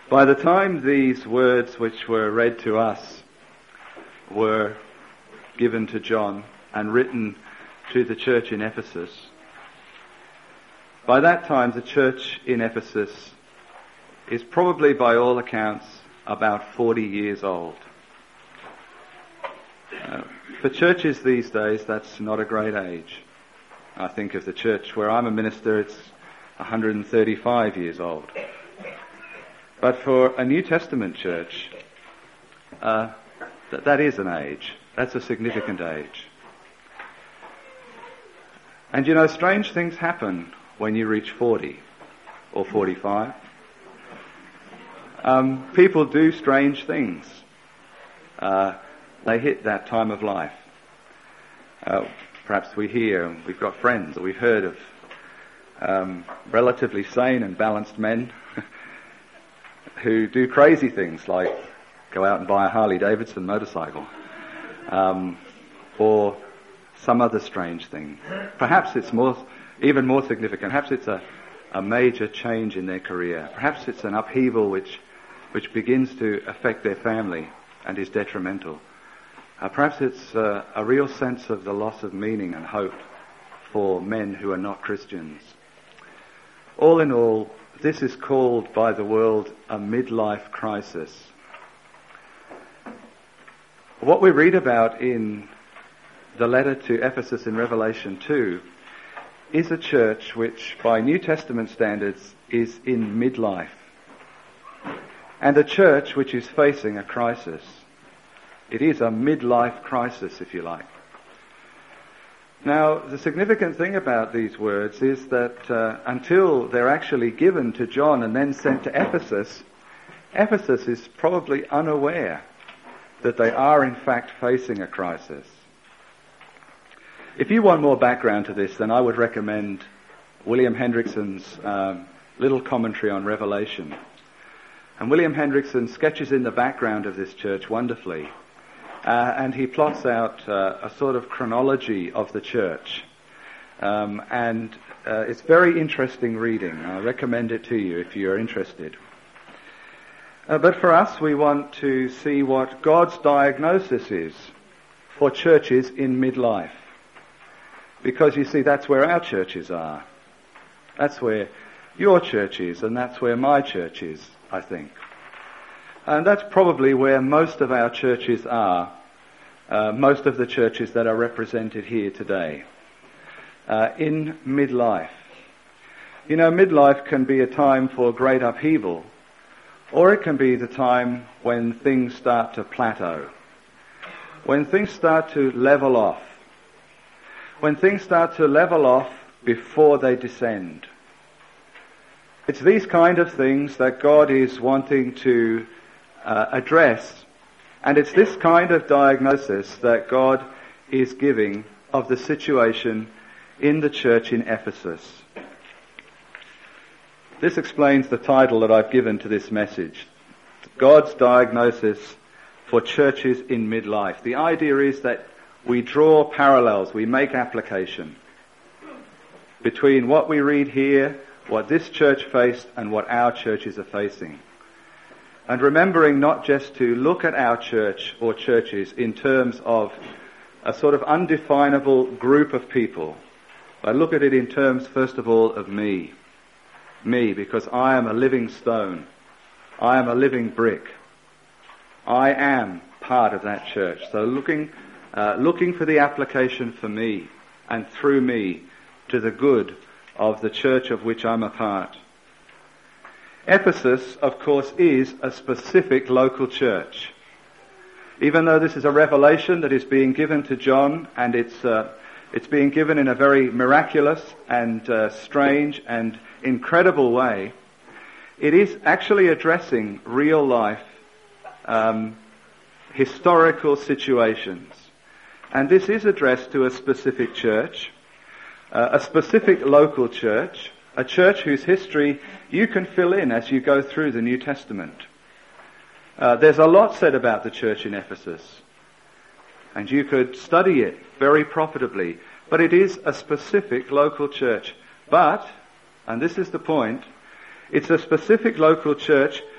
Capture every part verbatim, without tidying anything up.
By the time these words which were read to us were given to John and written to the church in Ephesus, by that time the church in Ephesus is probably, by all accounts, about forty years old. Uh, for churches these days, that's not a great age. I think of the church where I'm a minister, it's one hundred thirty-five years old. But for a New Testament church, uh, th- that is an age. That's a significant age. And you know, strange things happen when you reach forty or forty-five. Um, people do strange things. Uh, they hit that time of life. Uh, perhaps we hear, we've got friends, or we've heard of um, relatively sane and balanced men who do crazy things like go out and buy a Harley Davidson motorcycle, um, or some other strange thing. Perhaps it's more, even more significant. Perhaps it's a, a major change in their career. Perhaps it's an upheaval which, which begins to affect their family and is detrimental. Uh, perhaps it's uh, a real sense of the loss of meaning and hope for men who are not Christians. All in all, this is called by the world a midlife crisis. What we read about in the letter to Ephesus in Revelation two is a church which, by New Testament standards, is in midlife. And a church which is facing a crisis. It is a midlife crisis, if you like. Now, the significant thing about these words is that uh, until they're actually given to John and then sent to Ephesus, Ephesus is probably unaware that they are in fact facing a crisis. If you want more background to this, then I would recommend William Hendrickson's um, little commentary on Revelation. And William Hendrickson sketches in the background of this church wonderfully. Uh, and he plots out uh, a sort of chronology of the church. Um, and uh, it's very interesting reading. I recommend it to you if you're interested. Uh, but for us, we want to see what God's diagnosis is for churches in midlife. Because you see, that's where our churches are. That's where your church is, and that's where my church is, I think. And that's probably where most of our churches are, uh, most of the churches that are represented here today, uh, in midlife. You know, midlife can be a time for great upheaval, or it can be the time when things start to plateau, when things start to level off, when things start to level off before they descend. It's these kind of things that God is wanting to uh, address, and it's this kind of diagnosis that God is giving of the situation in the church in Ephesus. This explains the title that I've given to this message, God's Diagnosis for Churches in Midlife. The idea is that we draw parallels, we make application between what we read here, what this church faced, and what our churches are facing. And remembering not just to look at our church or churches in terms of a sort of undefinable group of people, but look at it in terms, first of all, of me. Me, because I am a living stone. I am a living brick. I am part of that church. So looking, uh, looking for the application for me and through me to the good of the church of which I'm a part. Ephesus, of course, is a specific local church. Even though this is a revelation that is being given to John, and it's uh, it's being given in a very miraculous and uh, strange and incredible way, it is actually addressing real life, um, historical situations. And this is addressed to a specific church, uh, a specific local church, a church whose history you can fill in as you go through the New Testament. Uh, there's a lot said about the church in Ephesus, and you could study it very profitably, but it is a specific local church. But, and this is the point, it's a specific local church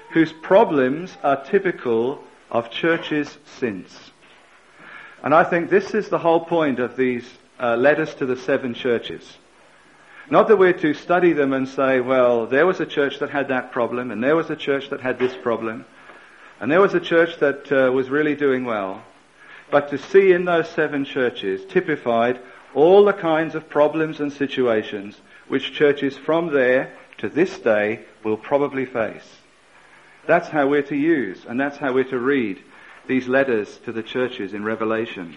whose problems are typical of churches since. And I think this is the whole point of these uh, letters to the seven churches. Not that we're to study them and say, well, there was a church that had that problem, and there was a church that had this problem, and there was a church that uh, was really doing well. But to see in those seven churches typified all the kinds of problems and situations which churches from there to this day will probably face. That's how we're to use, and that's how we're to read these letters to the churches in Revelation.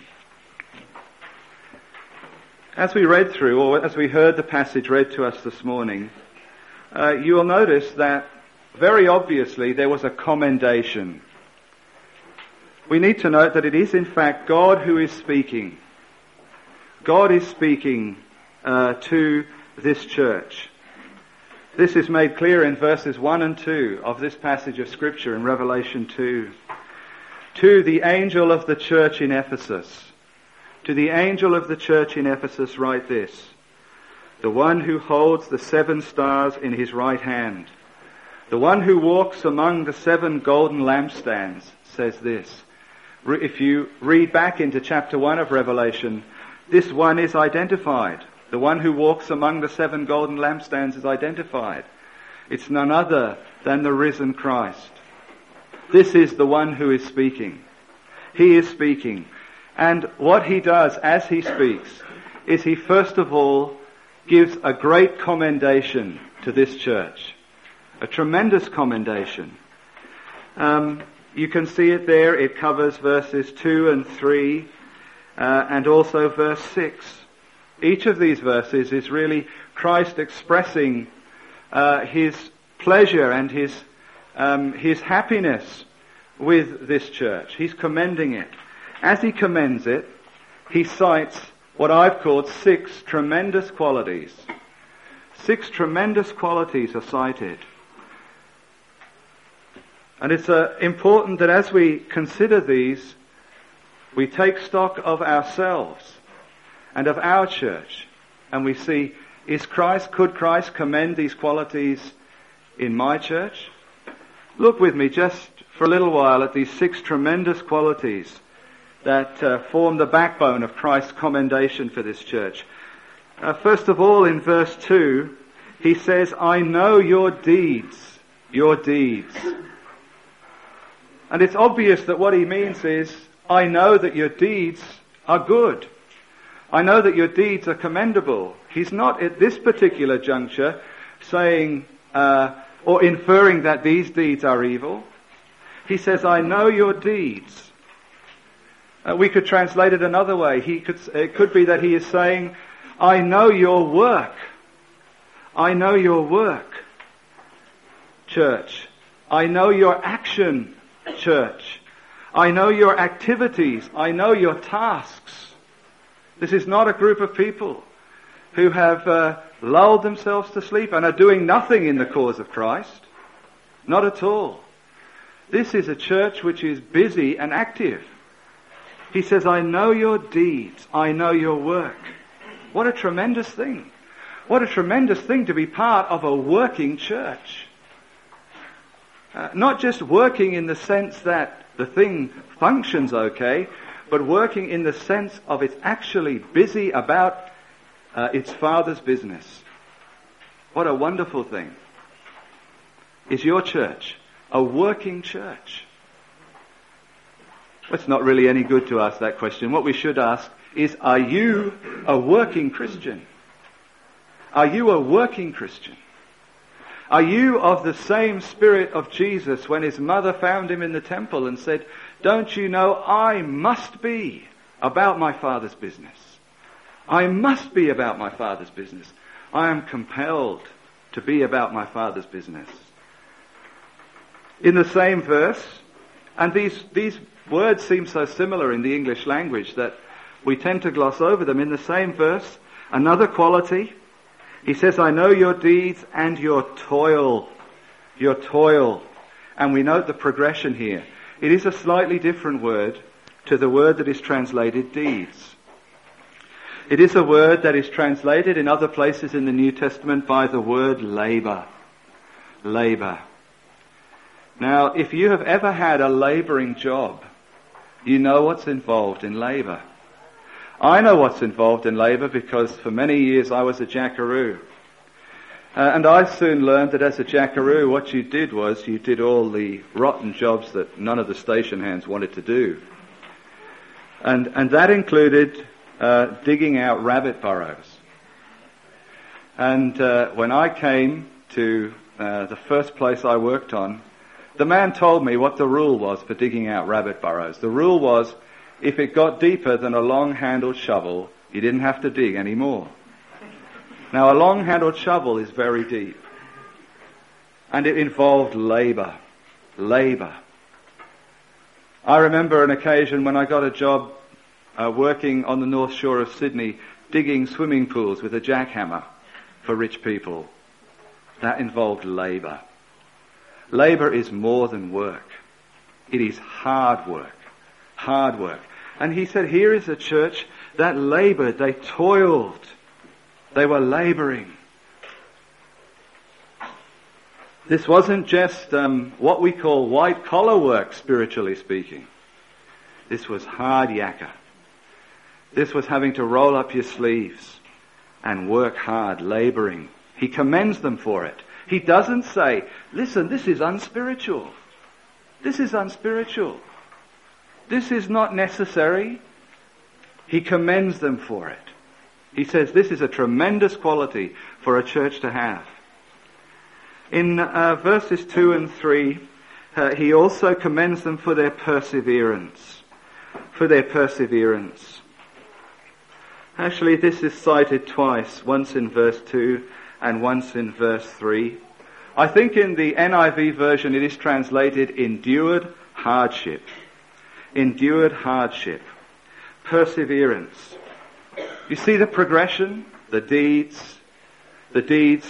As we read through, or as we heard the passage read to us this morning, uh, you will notice that very obviously there was a commendation. We need to note that it is in fact God who is speaking. God is speaking uh, to this church. This is made clear in verses one and two of this passage of Scripture in Revelation two. To the angel of the church in Ephesus, to the angel of the church in Ephesus write this: the one who holds the seven stars in his right hand, the one who walks among the seven golden lampstands, says this. If you read back into chapter one of Revelation, this one is identified. The one who walks among the seven golden lampstands is identified. It's none other than the risen Christ. This is the one who is speaking. He is speaking. And what he does as he speaks is he first of all gives a great commendation to this church. A tremendous commendation. Um, you can see it there. It covers verses two and three uh, and also verse six. Each of these verses is really Christ expressing uh, his pleasure and his um, his happiness with this church. He's commending it. As he commends it, he cites what I've called six tremendous qualities. Six tremendous qualities are cited. And it's uh, important that as we consider these, we take stock of ourselves and of our church, and we see, is Christ, could Christ commend these qualities in my church? Look with me just for a little while at these six tremendous qualities that uh, form the backbone of Christ's commendation for this church. Uh, first of all, in verse two, he says, I know your deeds, your deeds. And it's obvious that what he means is, I know that your deeds are good. I know that your deeds are commendable. He's not at this particular juncture saying uh, or inferring that these deeds are evil. He says, I know your deeds. Uh, we could translate it another way. He could, it could be that he is saying, I know your work. I know your work, church. I know your action, church. I know your activities. I know your tasks. This is not a group of people who have uh, lulled themselves to sleep and are doing nothing in the cause of Christ. Not at all. This is a church which is busy and active. He says, I know your deeds. I know your work. What a tremendous thing. What a tremendous thing to be part of a working church. Uh, not just working in the sense that the thing functions okay, but working in the sense of it's actually busy about uh, its Father's business. What a wonderful thing. Is your church a working church? Well, it's not really any good to ask that question. What we should ask is, are you a working Christian? Are you a working Christian? Are you of the same spirit of Jesus when his mother found him in the temple and said, don't you know I must be about my Father's business? I must be about my Father's business. I am compelled to be about my Father's business. In the same verse, and these, these words seem so similar in the English language that we tend to gloss over them. In the same verse, another quality, he says, I know your deeds and your toil. Your toil. And we note the progression here. It is a slightly different word to the word that is translated deeds. It is a word that is translated in other places in the New Testament by the word labor. Labor. Now, if you have ever had a labouring job, you know what's involved in labour. I know what's involved in labour because for many years I was a jackaroo. Uh, and I soon learned that as a jackaroo, what you did was you did all the rotten jobs that none of the station hands wanted to do. And, and that included uh, digging out rabbit burrows. And uh, when I came to uh, the first place I worked on, the man told me what the rule was for digging out rabbit burrows. The rule was, if it got deeper than a long-handled shovel, you didn't have to dig anymore. Now, a long-handled shovel is very deep. And it involved labour. Labour. I remember an occasion when I got a job uh, working on the north shore of Sydney, digging swimming pools with a jackhammer for rich people. That involved labour. Labour is more than work. It is hard work. Hard work. And he said, here is a church that laboured, they toiled, they were labouring. This wasn't just um, what we call white-collar work, spiritually speaking. This was hard yakka. This was having to roll up your sleeves and work hard, labouring. He commends them for it. He doesn't say, listen, this is unspiritual. This is unspiritual. This is not necessary. He commends them for it. He says this is a tremendous quality for a church to have. In uh, verses two and three, uh, he also commends them for their perseverance. For their perseverance. Actually, this is cited twice, once in verse two and once in verse three. I think in the N I V version it is translated endured hardship. Endured hardship. Perseverance. You see the progression, the deeds, the deeds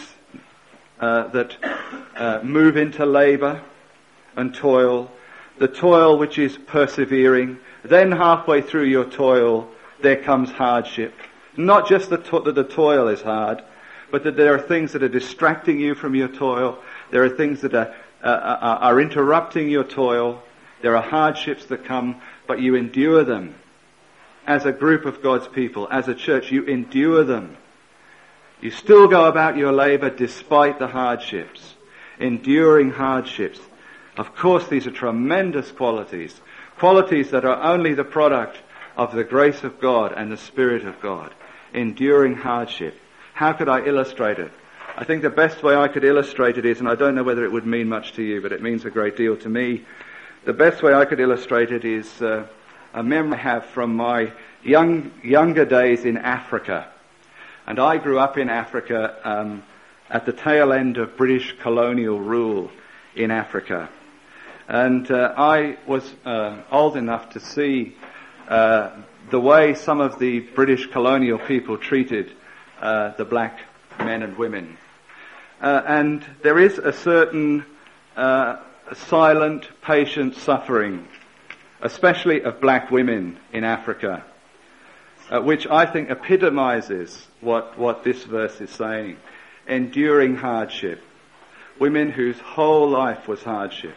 uh, that uh, move into labour and toil, the toil which is persevering. Then halfway through your toil, there comes hardship. Not just the to- that the toil is hard, but that there are things that are distracting you from your toil. There are things that are, uh, are, are interrupting your toil. There are hardships that come, but you endure them. As a group of God's people, as a church, you endure them. You still go about your labour despite the hardships. Enduring hardships. Of course, these are tremendous qualities. Qualities that are only the product of the grace of God and the Spirit of God. Enduring hardship. How could I illustrate it? I think the best way I could illustrate it is, and I don't know whether it would mean much to you, but it means a great deal to me. The best way I could illustrate it is uh, a memory I have from my young younger days in Africa. And I grew up in Africa um, at the tail end of British colonial rule in Africa. And uh, I was uh, old enough to see uh, the way some of the British colonial people treated uh, the black men and women. Uh, and there is a certain uh, silent, patient suffering, especially of black women in Africa, uh, which I think epitomizes what, what this verse is saying. Enduring hardship. Women whose whole life was hardship.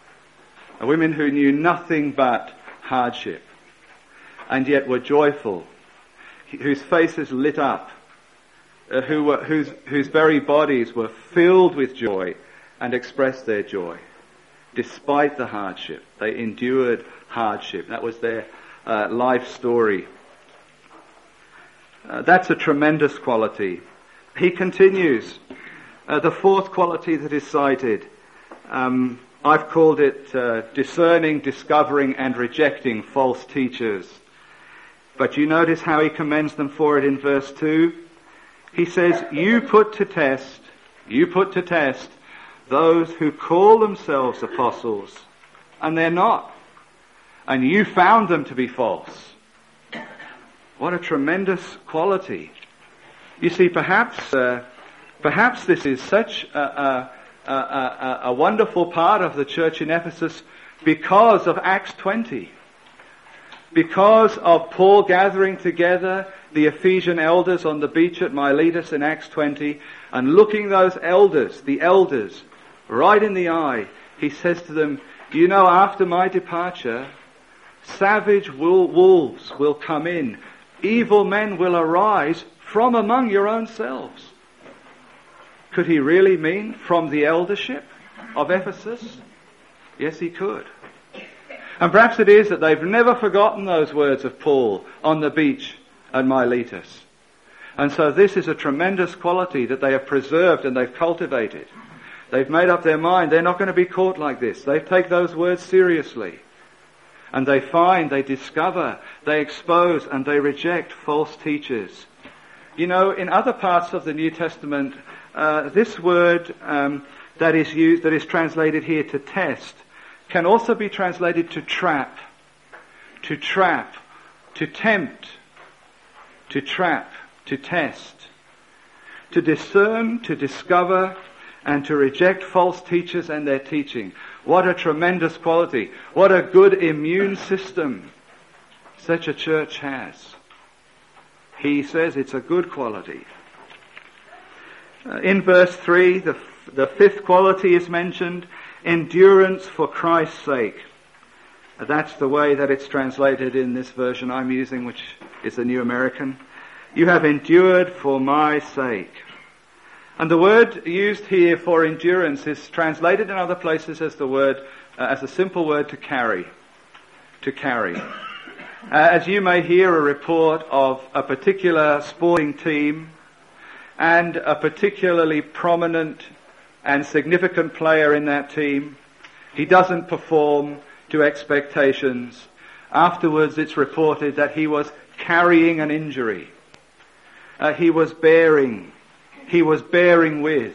Uh, women who knew nothing but hardship, and yet were joyful, whose faces lit up, uh, who were, whose, whose very bodies were filled with joy and expressed their joy. Despite the hardship, they endured hardship. That was their uh, life story. Uh, that's a tremendous quality. He continues. Uh, the fourth quality that is cited, um, I've called it uh, discerning, discovering, and rejecting false teachers. But you notice how he commends them for it in verse two? He says, you put to test, you put to test those who call themselves apostles, and they're not. And you found them to be false. What a tremendous quality. You see, perhaps uh, perhaps this is such a, a, a, a, a wonderful part of the church in Ephesus because of Acts twenty. Because of Paul gathering together the Ephesian elders on the beach at Miletus in Acts twenty, and looking those elders, the elders, right in the eye he says to them, you know, after my departure, savage wolves will come in. Evil men will arise from among your own selves. Could he really mean from the eldership of Ephesus? Yes, he could. And perhaps it is that they've never forgotten those words of Paul on the beach at Miletus. And so this is a tremendous quality that they have preserved and they've cultivated. They've made up their mind they're not going to be caught like this. They take those words seriously. And they find, they discover, they expose and they reject false teachers. You know, in other parts of the New Testament, uh, this word um, that is used, that is translated here to test, can also be translated to trap, to trap, to tempt, to trap, to test, to discern, to discover, and to reject false teachers and their teaching. What a tremendous quality. What a good immune system such a church has. He says it's a good quality. Uh, in verse three, the, the fifth quality is mentioned, endurance for Christ's sake. Uh, that's the way that it's translated in this version I'm using, which is the New American. You have endured for my sake. And the word used here for endurance is translated in other places as the word, uh, as a simple word to carry. To carry. Uh, as you may hear a report of a particular sporting team and a particularly prominent and significant player in that team, he doesn't perform to expectations. Afterwards it's reported that he was carrying an injury. Uh, he was bearing He was bearing with.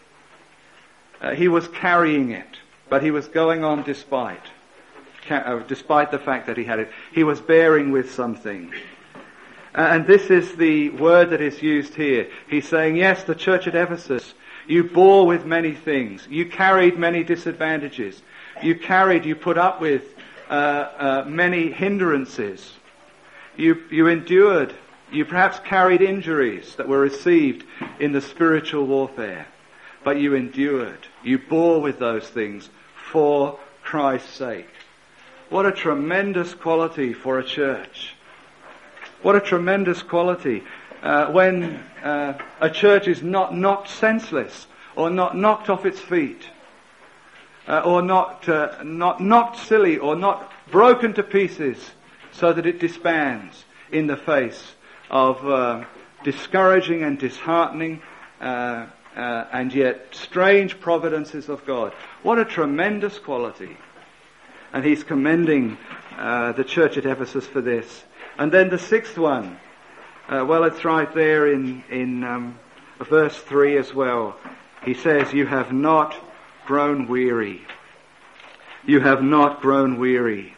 Uh, he was carrying it, but he was going on despite, ca- uh, despite the fact that he had it. He was bearing with something. Uh, and this is the word that is used here. He's saying, yes, the church at Ephesus, you bore with many things. You carried many disadvantages. You carried, you put up with uh, uh, many hindrances. You, you endured. You perhaps carried injuries that were received in the spiritual warfare, but you endured. You bore with those things for Christ's sake. What a tremendous quality for a church. What a tremendous quality uh, when uh, a church is not knocked senseless or not knocked off its feet uh, or not, uh, not knocked silly or not broken to pieces so that it disbands in the face of uh, discouraging and disheartening uh, uh, and yet strange providences of God. What a tremendous quality. And he's commending uh, the church at Ephesus for this. And then the sixth one, uh, well, it's right there in, in um, verse three as well. He says, you have not grown weary. You have not grown weary.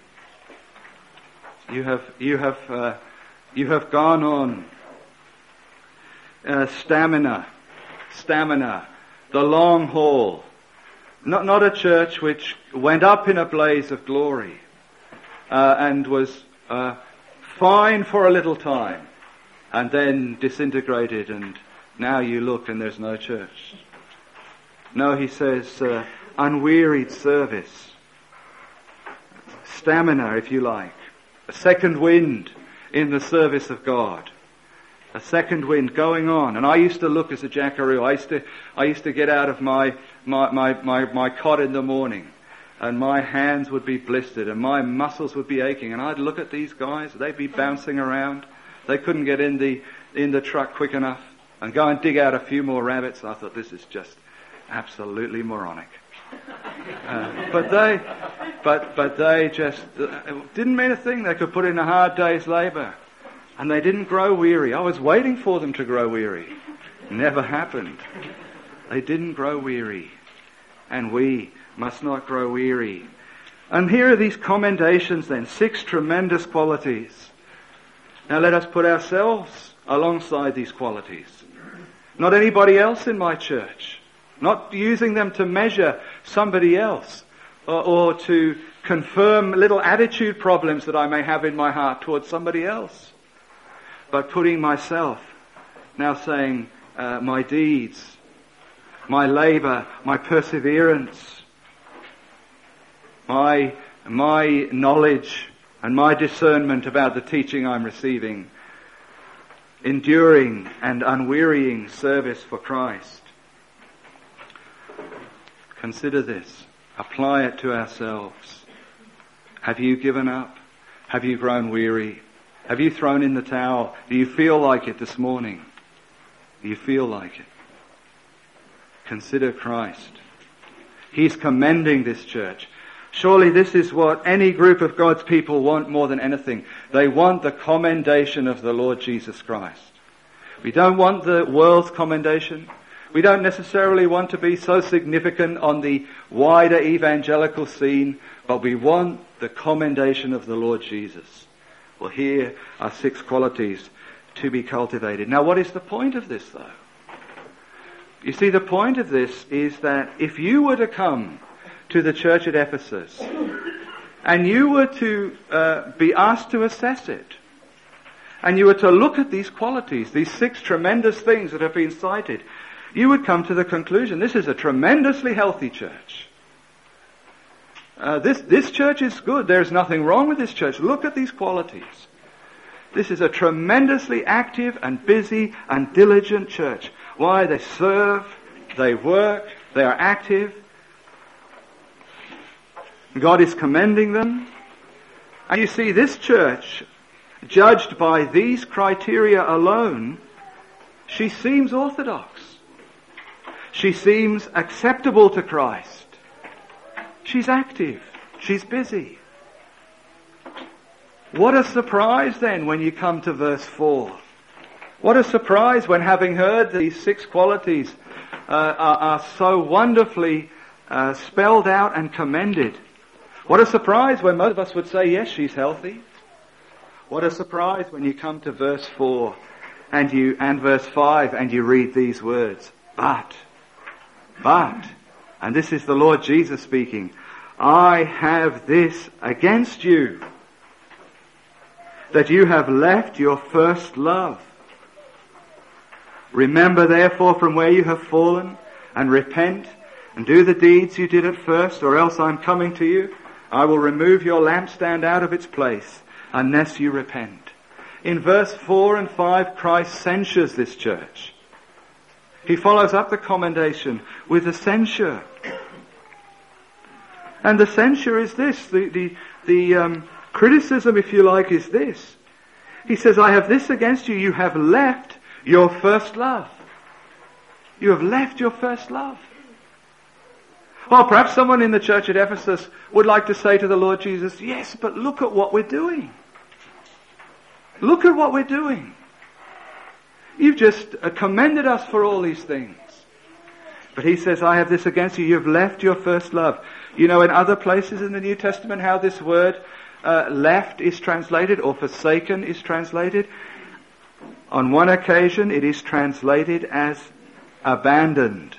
You have, you have, uh, You have gone on. Uh, stamina, stamina, the long haul. Not, not a church which went up in a blaze of glory uh, and was uh, fine for a little time and then disintegrated and now you look and there's no church. No, he says, uh, unwearied service. Stamina, if you like. A second wind in the service of God. A second wind going on. And I used to look as a jackaroo. I used to, I used to get out of my, my, my, my, my cot in the morning and my hands would be blistered and my muscles would be aching and I'd look at these guys, they'd be bouncing around. They couldn't get in the, in the truck quick enough and go and dig out a few more rabbits. I thought, this is just absolutely moronic. Uh, but they, but but they just uh, didn't mean a thing. They could put in a hard day's labour, and they didn't grow weary. I was waiting for them to grow weary. Never happened. They didn't grow weary, and we must not grow weary. And here are these commendations then, six tremendous qualities. Now let us put ourselves alongside these qualities. Not anybody else in my church. Not using them to measure somebody else or, or to confirm little attitude problems that I may have in my heart towards somebody else. But putting myself, now saying uh, my deeds, my labour, my perseverance, my, my knowledge and my discernment about the teaching I'm receiving, enduring and unwearying service for Christ. Consider this. Apply it to ourselves. Have you given up? Have you grown weary? Have you thrown in the towel? Do you feel like it this morning? Do you feel like it? Consider Christ. He's commending this church. Surely this is what any group of God's people want more than anything. They want the commendation of the Lord Jesus Christ. We don't want the world's commendation. We don't necessarily want to be so significant on the wider evangelical scene, but we want the commendation of the Lord Jesus. Well, here are six qualities to be cultivated. Now, what is the point of this, though? You see, the point of this is that if you were to come to the church at Ephesus and you were to uh, be asked to assess it, and you were to look at these qualities, these six tremendous things that have been cited, you would come to the conclusion this is a tremendously healthy church. Uh, this, this church is good. There's nothing wrong with this church. Look at these qualities. This is a tremendously active and busy and diligent church. Why? They serve, they work, they are active. God is commending them. And you see, this church, judged by these criteria alone, she seems orthodox. She seems acceptable to Christ. She's active. She's busy. What a surprise then when you come to verse four. What a surprise when, having heard these six qualities uh, are, are so wonderfully uh, spelled out and commended. What a surprise when most of us would say, yes, she's healthy. What a surprise when you come to verse four and you and verse five and you read these words. But, but, and this is the Lord Jesus speaking, I have this against you, that you have left your first love. Remember therefore from where you have fallen, and repent, and do the deeds you did at first, or else I'm coming to you. I will remove your lampstand out of its place, unless you repent. In verse four and five, Christ censures this church. He follows up the commendation with a censure. And the censure is this, the, the, the um, criticism, if you like, is this. He says, I have this against you, you have left your first love. You have left your first love. Well, perhaps someone in the church at Ephesus would like to say to the Lord Jesus, yes, but look at what we're doing. Look at what we're doing. You've just commended us for all these things. But he says, I have this against you, you've left your first love. You know, in other places in the New Testament, how this word uh, left is translated, or forsaken is translated. On one occasion, it is translated as abandoned,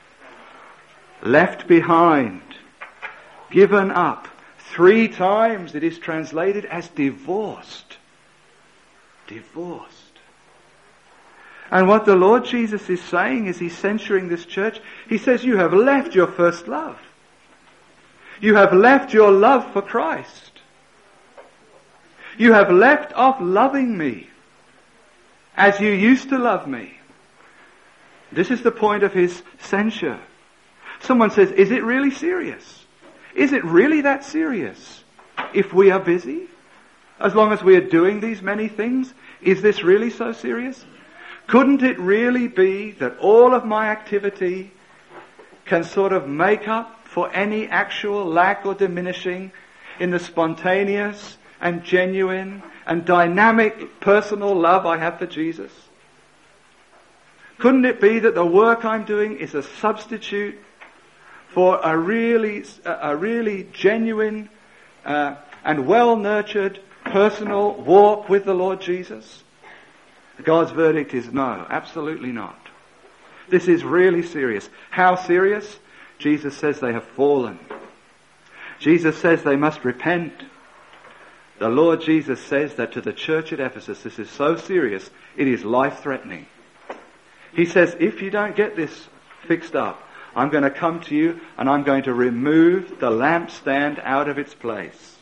left behind, given up. Three times it is translated as divorced. Divorced. And what the Lord Jesus is saying is he's censuring this church. He says, you have left your first love. You have left your love for Christ. You have left off loving me as you used to love me. This is the point of his censure. Someone says, is it really serious? Is it really that serious? If we are busy, as long as we are doing these many things, is this really so serious? Couldn't it really be that all of my activity can sort of make up for any actual lack or diminishing in the spontaneous and genuine and dynamic personal love I have for Jesus? Couldn't it be that the work I'm doing is a substitute for a really, a really genuine uh, and well-nurtured personal walk with the Lord Jesus? God's verdict is no, absolutely not. This is really serious. How serious? Jesus says they have fallen. Jesus says they must repent. The Lord Jesus says that to the church at Ephesus, this is so serious, it is life-threatening. He says, if you don't get this fixed up, I'm going to come to you and I'm going to remove the lampstand out of its place.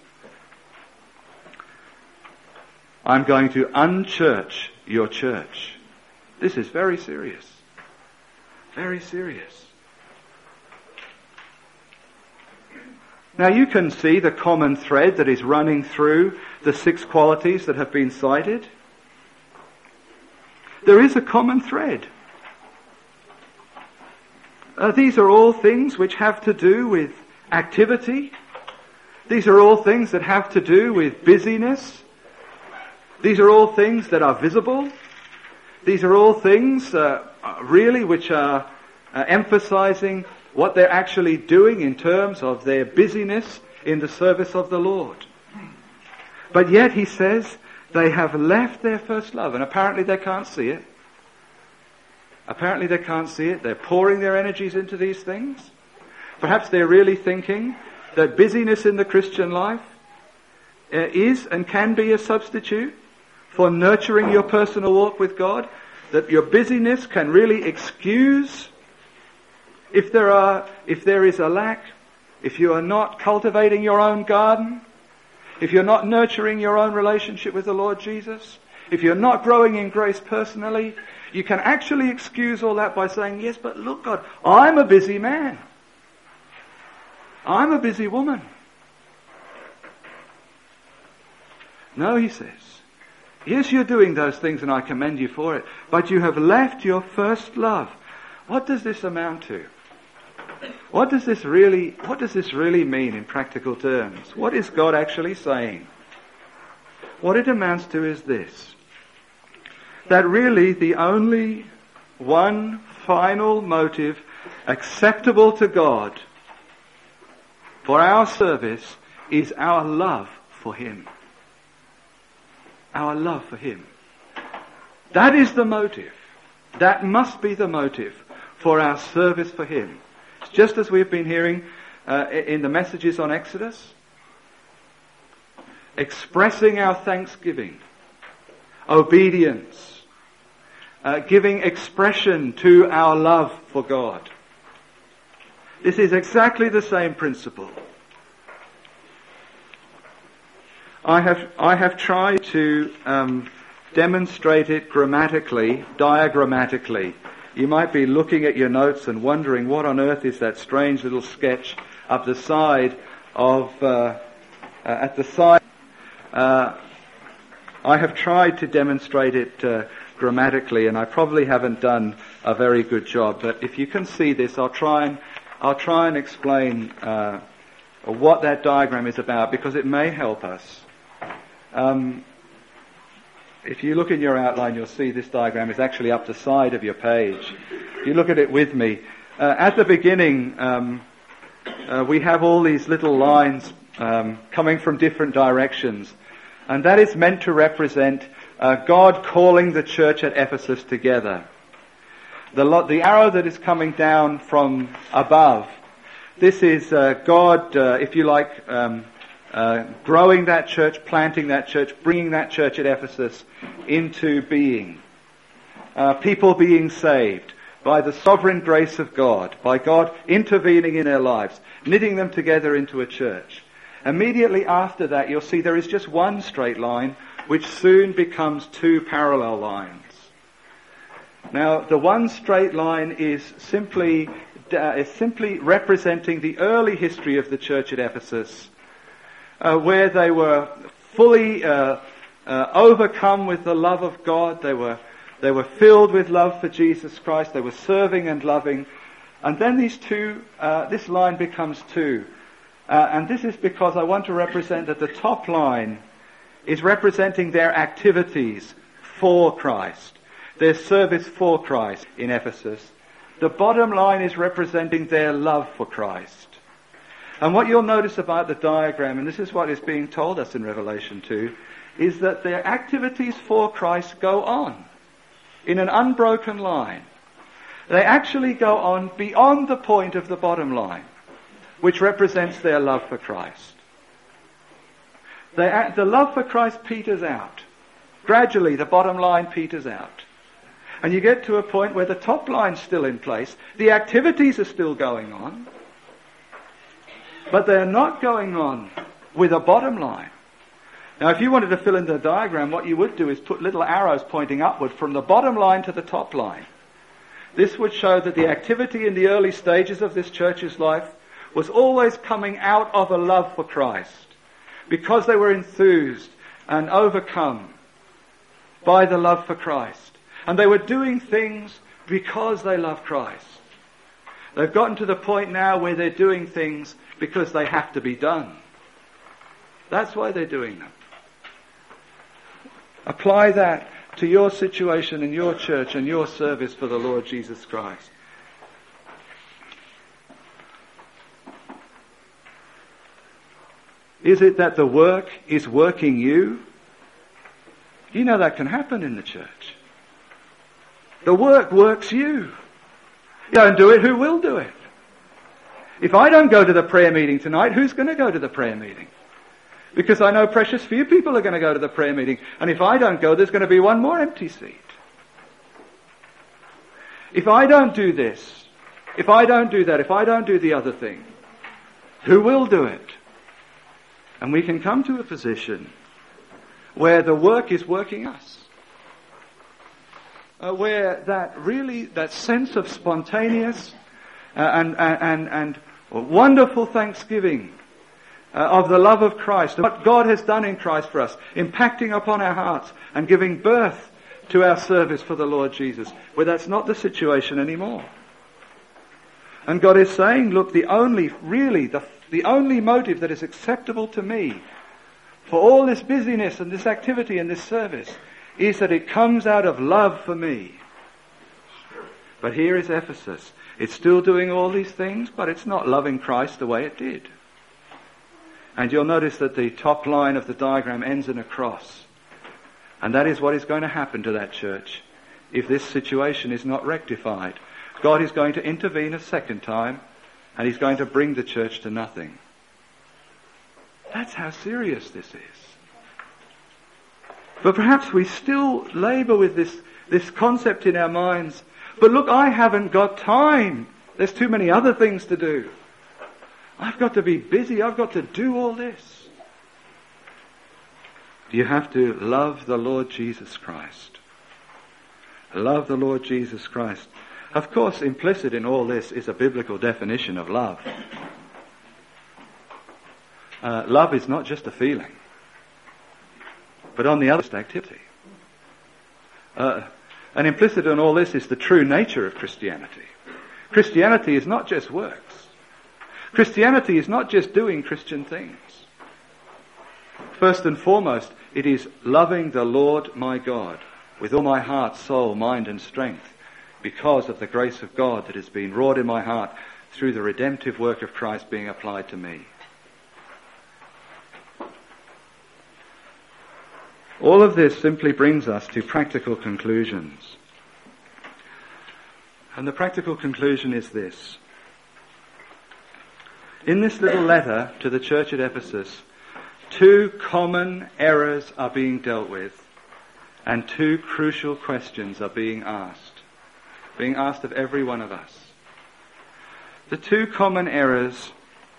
I'm going to unchurch your church. This is very serious. Very serious. Now you can see the common thread that is running through the six qualities that have been cited. There is a common thread. Uh, these are all things which have to do with activity. These are all things that have to do with busyness. These are all things that are visible. These are all things uh, really which are uh, emphasizing what they're actually doing in terms of their busyness in the service of the Lord. But yet he says they have left their first love, and apparently they can't see it. Apparently they can't see it. They're pouring their energies into these things. Perhaps they're really thinking that busyness in the Christian life uh, is and can be a substitute for nurturing your personal walk with God, that your busyness can really excuse if there are, if there is a lack, if you are not cultivating your own garden, if you're not nurturing your own relationship with the Lord Jesus, if you're not growing in grace personally, you can actually excuse all that by saying, yes, but look, God, I'm a busy man. I'm a busy woman. No, he says, yes, you're doing those things and I commend you for it, but you have left your first love. What does this amount to? What does this really, what does this really mean in practical terms? What is God actually saying? What it amounts to is this, that really the only one final motive acceptable to God for our service is our love for Him. Our love for Him. That is the motive. That must be the motive for our service for Him. It's just as we've been hearing uh, in the messages on Exodus, expressing our thanksgiving, obedience, uh, giving expression to our love for God. This is exactly the same principle. I have I have tried to um, demonstrate it grammatically, diagrammatically. You might be looking at your notes and wondering what on earth is that strange little sketch up the side of uh, uh, at the side. Uh, I have tried to demonstrate it uh, grammatically, and I probably haven't done a very good job. But if you can see this, I'll try and I'll try and explain uh, what that diagram is about, because it may help us. Um, if you look in your outline, you'll see this diagram is actually up the side of your page. If you look at it with me, uh, at the beginning, um, uh, we have all these little lines um, coming from different directions, and that is meant to represent uh, God calling the church at Ephesus together. The, lo- the arrow that is coming down from above, this is uh, God, uh, if you like, um, uh, growing that church, planting that church, bringing that church at Ephesus into being. Uh, people being saved by the sovereign grace of God, by God intervening in their lives, knitting them together into a church. Immediately after that, you'll see there is just one straight line, which soon becomes two parallel lines. Now, the one straight line is simply uh, is simply representing the early history of the church at Ephesus, uh, where they were fully uh, uh, overcome with the love of God. They were they were filled with love for Jesus Christ. They were serving and loving, and then these two, uh, this line becomes two, uh, and this is because I want to represent that the top line is representing their activities for Christ, their service for Christ in Ephesus. The bottom line is representing their love for Christ. And what you'll notice about the diagram, and this is what is being told us in Revelation two, is that their activities for Christ go on in an unbroken line. They actually go on beyond the point of the bottom line, which represents their love for Christ. They, the love for Christ peters out. Gradually, the bottom line peters out. And you get to a point where the top line's still in place, the activities are still going on, but they're not going on with a bottom line. Now, if you wanted to fill in the diagram, what you would do is put little arrows pointing upward from the bottom line to the top line. This would show that the activity in the early stages of this church's life was always coming out of a love for Christ, because they were enthused and overcome by the love for Christ. And they were doing things because they love Christ. They've gotten to the point now where they're doing things because they have to be done. That's why they're doing them. Apply that to your situation in your church and your service for the Lord Jesus Christ. Is it that the work is working you? You know that can happen in the church. The work works you. You don't do it, who will do it? If I don't go to the prayer meeting tonight, who's going to go to the prayer meeting? Because I know precious few people are going to go to the prayer meeting. And if I don't go, there's going to be one more empty seat. If I don't do this, if I don't do that, if I don't do the other thing, who will do it? And we can come to a position where the work is working us. Uh, where that really, that sense of spontaneous uh, and, and, and wonderful thanksgiving Uh, of the love of Christ, of what God has done in Christ for us, impacting upon our hearts and giving birth to our service for the Lord Jesus, where that's not the situation anymore. And God is saying, look, the only, really, the, the only motive that is acceptable to me for all this busyness and this activity and this service is that it comes out of love for me. But here is Ephesus. It's still doing all these things, but it's not loving Christ the way it did. And you'll notice that the top line of the diagram ends in a cross. And that is what is going to happen to that church if this situation is not rectified. God is going to intervene a second time, and He's going to bring the church to nothing. That's how serious this is. But perhaps we still labour with this, this concept in our minds. But look, I haven't got time. There's too many other things to do. I've got to be busy. I've got to do all this. You have to love the Lord Jesus Christ. Love the Lord Jesus Christ. Of course, implicit in all this is a biblical definition of love. Uh, love is not just a feeling, but on the other hand, activity. Uh, and implicit in all this is the true nature of Christianity. Christianity is not just works. Christianity is not just doing Christian things. First and foremost, it is loving the Lord my God with all my heart, soul, mind and strength, because of the grace of God that has been wrought in my heart through the redemptive work of Christ being applied to me. All of this simply brings us to practical conclusions. And the practical conclusion is this. In this little letter to the church at Ephesus, two common errors are being dealt with, and two crucial questions are being asked, being asked of every one of us. The two common errors,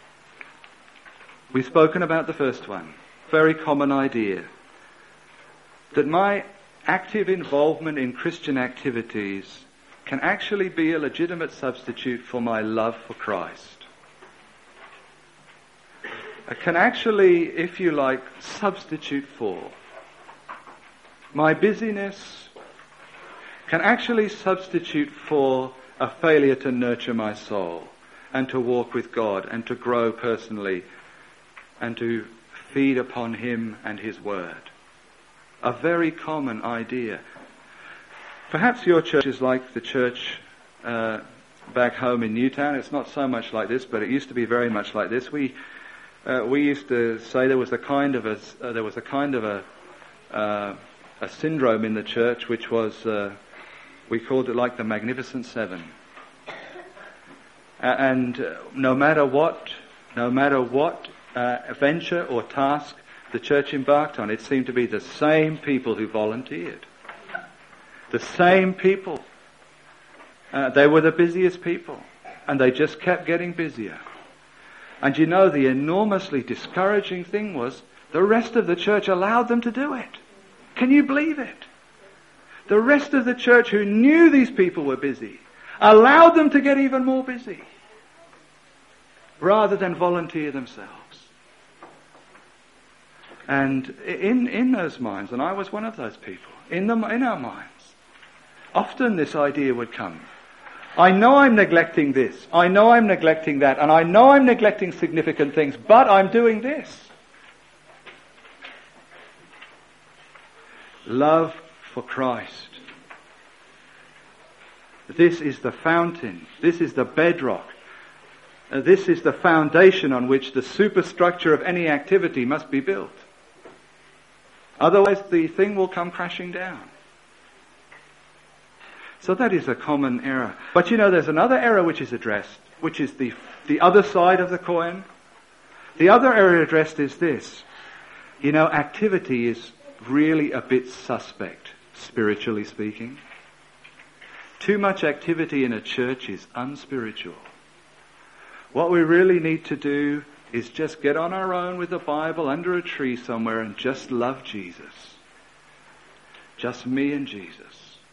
we've spoken about the first one, very common idea, that my active involvement in Christian activities can actually be a legitimate substitute for my love for Christ. It can actually, if you like, substitute for. My busyness can actually substitute for a failure to nurture my soul and to walk with God and to grow personally and to feed upon Him and His Word. A very common idea. Perhaps your church is like the church uh, back home in Newtown. It's not so much like this, but it used to be very much like this. We uh, we used to say there was a kind of a uh, there was a kind of a uh, a syndrome in the church, which was uh, we called it like the Magnificent Seven. Uh, and uh, no matter what, no matter what uh, venture or task the church embarked on, it seemed to be the same people who volunteered. The same people. Uh, they were the busiest people. And they just kept getting busier. And you know, the enormously discouraging thing was the rest of the church allowed them to do it. Can you believe it? The rest of the church, who knew these people were busy, allowed them to get even more busy rather than volunteer themselves. And in, in those minds, and I was one of those people, in, the, in our minds, often this idea would come. I know I'm neglecting this, I know I'm neglecting that, and I know I'm neglecting significant things, but I'm doing this. Love for Christ. This is the fountain. This is the bedrock. Uh, this is the foundation on which the superstructure of any activity must be built. Otherwise the thing will come crashing down. So that is a common error. But you know, there's another error which is addressed, which is the, the other side of the coin. The other error addressed is this. You know, activity is really a bit suspect, spiritually speaking. Too much activity in a church is unspiritual. What we really need to do is just get on our own with the Bible under a tree somewhere and just love Jesus. Just me and Jesus.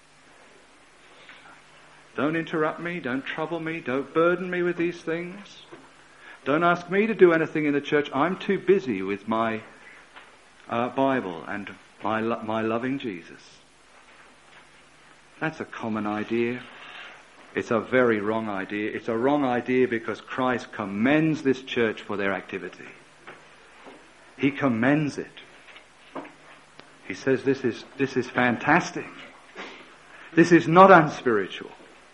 Don't interrupt me, don't trouble me, don't burden me with these things. Don't ask me to do anything in the church. I'm too busy with my uh, Bible and my, lo- my loving Jesus. That's a common idea. It's a very wrong idea. It's a wrong idea because Christ commends this church for their activity. He commends it. He says this is, this is fantastic. This is not unspiritual.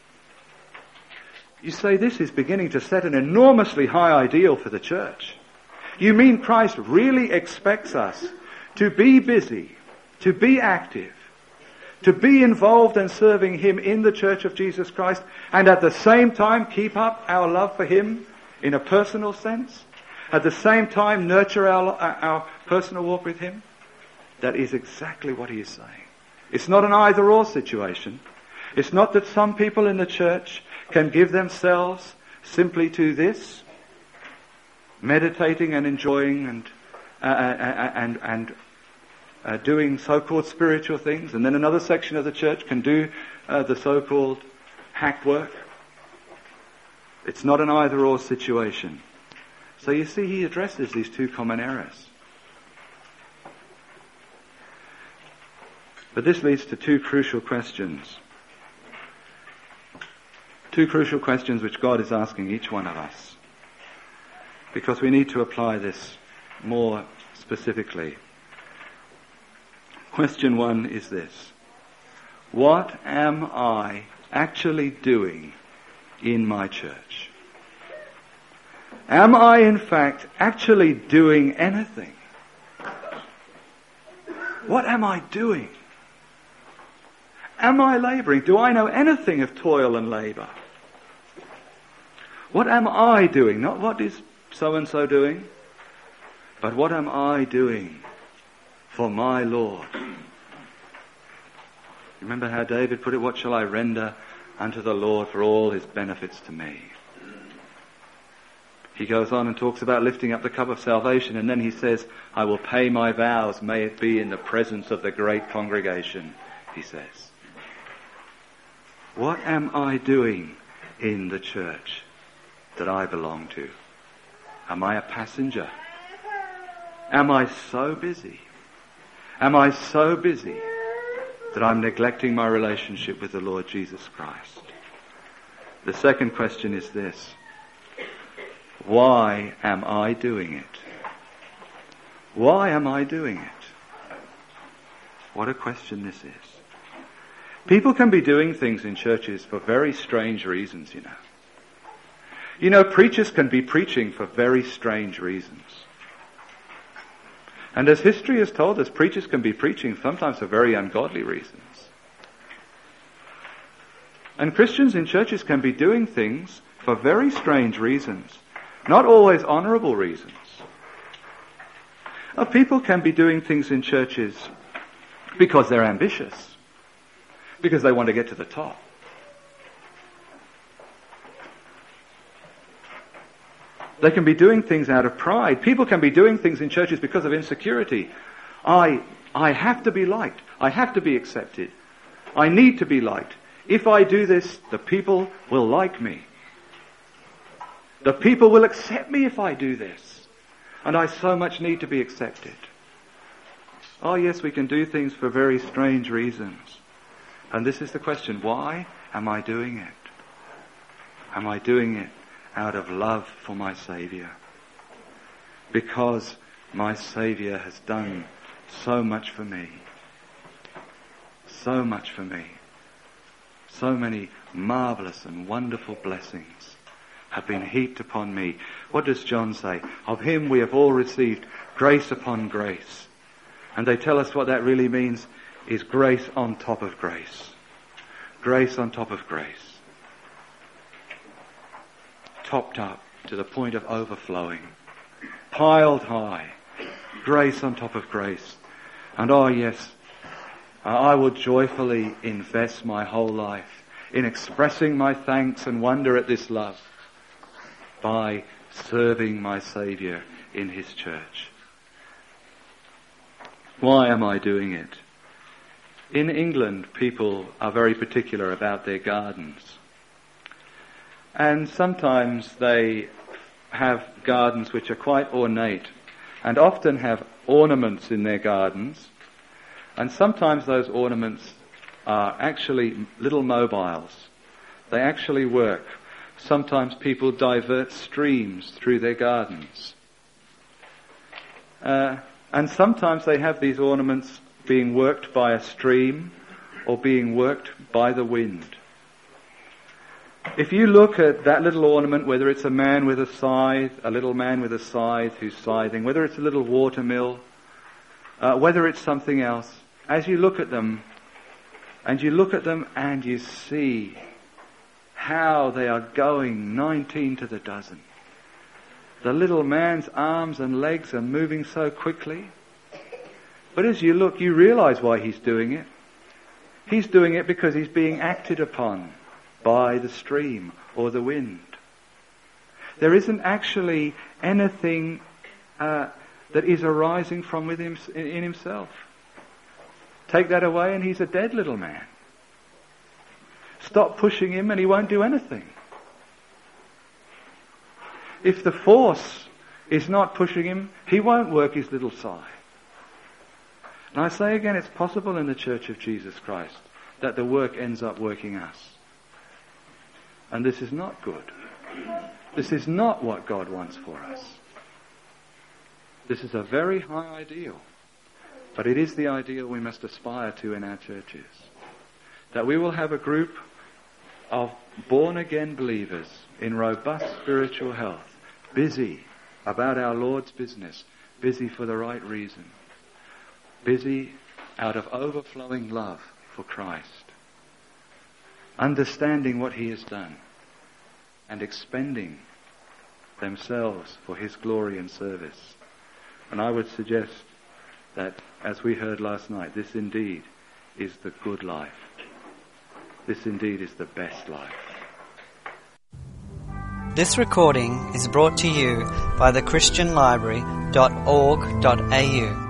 You say this is beginning to set an enormously high ideal for the church. You mean Christ really expects us to be busy, to be active, to be involved in serving Him in the Church of Jesus Christ, and at the same time keep up our love for Him in a personal sense? At the same time nurture our, our personal walk with Him? That is exactly what He is saying. It's not an either-or situation. It's not that some people in the church can give themselves simply to this, meditating and enjoying and uh, and and uh, doing so-called spiritual things, and then another section of the church can do uh, the so-called hack work. It's not an either-or situation. So you see, he addresses these two common errors. But this leads to two crucial questions. Two crucial questions which God is asking each one of us, because we need to apply this more specifically. Question one is this: what am I actually doing in my church? Am I in fact actually doing anything? What am I doing? Am I labouring? Do I know anything of toil and labour? What am I doing? Not what is so-and-so doing, but what am I doing for my Lord? Remember how David put it, what shall I render unto the Lord for all His benefits to me? He goes on and talks about lifting up the cup of salvation, and then he says, I will pay my vows, may it be in the presence of the great congregation, he says. What am I doing in the church that I belong to? Am I a passenger? Am I so busy? Am I so busy that I'm neglecting my relationship with the Lord Jesus Christ? The second question is this: why am I doing it? Why am I doing it? What a question this is. People can be doing things in churches for very strange reasons, you know. You know, preachers can be preaching for very strange reasons. And as history has told us, preachers can be preaching sometimes for very ungodly reasons. And Christians in churches can be doing things for very strange reasons, not always honourable reasons. Or people can be doing things in churches because they're ambitious. because they want to get to the top. They can be doing things out of pride. People can be doing things in churches because of insecurity. I, I have to be liked. I have to be accepted. I need to be liked. If I do this, the people will like me. The people will accept me if I do this. And I so much need to be accepted. Oh yes, we can do things for very strange reasons. And this is the question, why am I doing it? Am I doing it out of love for my Saviour? Because my Saviour has done so much for me. So much for me. So many marvellous and wonderful blessings have been heaped upon me. What does John say? Of him we have all received grace upon grace. And they tell us what that really means is grace on top of grace. Grace on top of grace. Topped up to the point of overflowing. Piled high. Grace on top of grace. And oh yes, I will joyfully invest my whole life in expressing my thanks and wonder at this love by serving my Saviour in his church. Why am I doing it? In England, people are very particular about their gardens. And sometimes they have gardens which are quite ornate and often have ornaments in their gardens. And sometimes those ornaments are actually little mobiles. They actually work. Sometimes people divert streams through their gardens. Uh, and sometimes they have these ornaments being worked by a stream or being worked by the wind. If you look at that little ornament, whether it's a man with a scythe, a little man with a scythe who's scything, whether it's a little water mill, uh, whether it's something else, as you look at them, and you look at them and you see how they are going nineteen to the dozen. The little man's arms and legs are moving so quickly. But as you look, you realize why he's doing it. He's doing it because he's being acted upon by the stream or the wind. There isn't actually anything uh, that is arising from within in himself. Take that away and he's a dead little man. Stop pushing him and he won't do anything. If the force is not pushing him, he won't work his little scythe. And I say again, it's possible in the Church of Jesus Christ that the work ends up working us. And this is not good. This is not what God wants for us. This is a very high ideal. But it is the ideal we must aspire to in our churches. That we will have a group of born-again believers in robust spiritual health, busy about our Lord's business, busy for the right reason, busy out of overflowing love for Christ, understanding what he has done, and expending themselves for his glory and service. And I would suggest that, as we heard last night, this indeed is the good life. This indeed is the best life. This recording is brought to you by the christian library dot org dot a u.